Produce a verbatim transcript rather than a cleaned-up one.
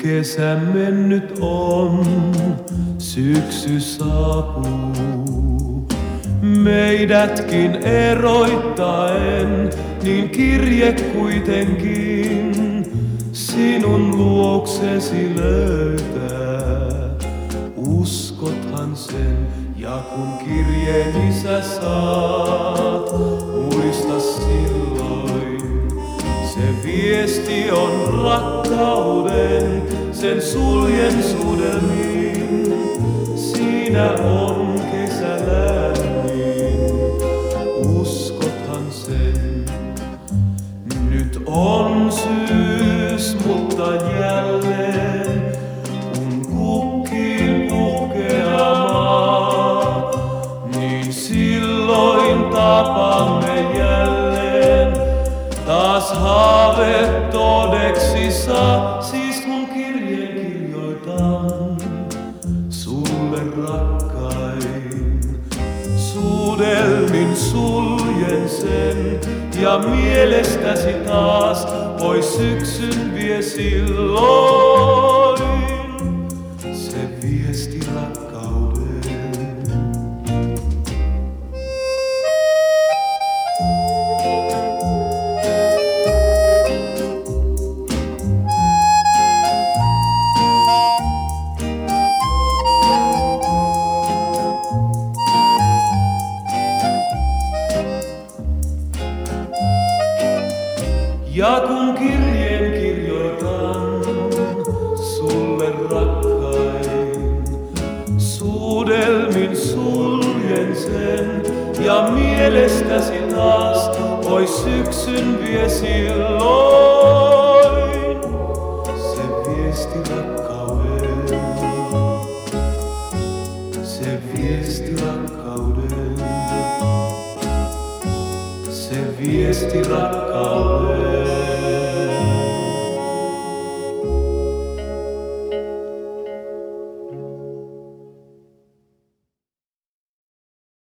Kesä mennyt on, syksy saapuu. Meidätkin eroittaen, niin kirje kuitenkin sinun luoksesi löytää. Uskothan sen, ja kun kirjeeni sä saat, muista silloin. Se viesti on rakkauden, sen suljen suudelmiin. Siinä on kesä lämmin, uskothan sen. Nyt on syys, mutta jälleen kun kukkiin puhkeaa maa, niin silloin tapaamme jälleen. Taas haave todeksi saa, siis kun kirjeen kirjoitan sulle rakkain. Suudelmin suljen sen, ja mielestäsi taas pois syksyn vie silloin se viesti rakkauden. Ja kun kirjeen kirjoitan sulle rakkain, suudelmin suljen sen, ja mielestäsi taas pois syksyn vie silloin se viesti rakkauden, se viesti rakkauden, se viesti rakkauden.